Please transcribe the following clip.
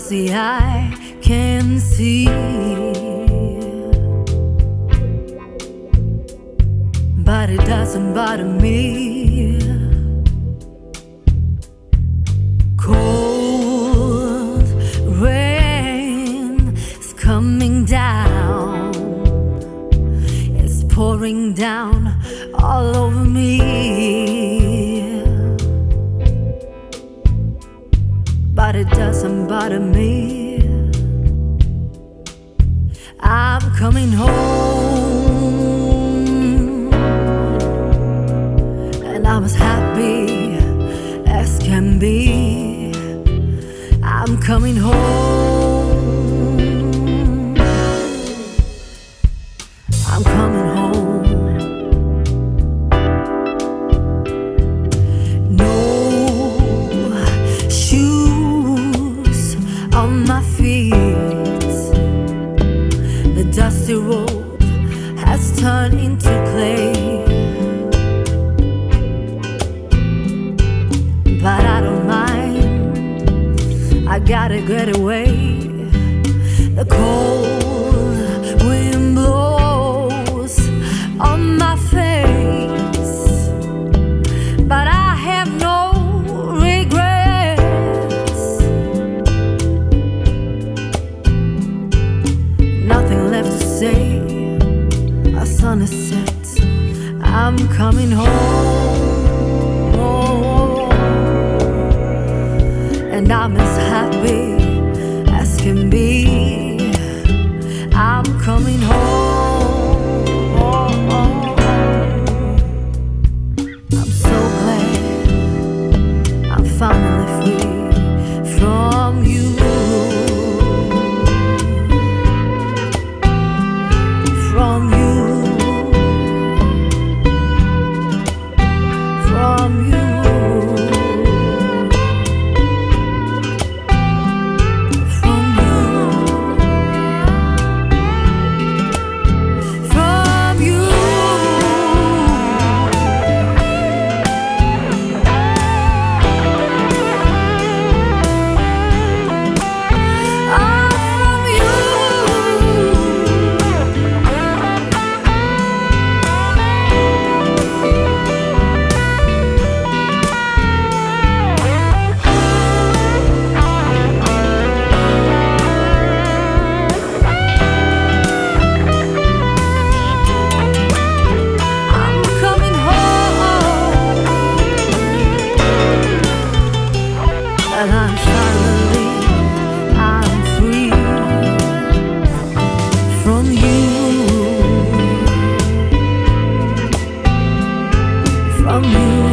close the eye can see, but it doesn't bother me. Cold rain is coming down, it's pouring down all over me, but it doesn't bother me. I'm coming home, and I'm as happy as can be. I'm coming home, I'm coming home. No shoes on my feet, the dusty road has turned into clay, but I don't mind, I gotta get away. The cold wind blows on my face, but I have no regrets. Nothing left to say, our sun is set, I'm coming home, and I'm as happy as can be. I'm coming home. I'm so glad I'm finally free from you, from you, from you. And I'm finally, I'm free from you, from you.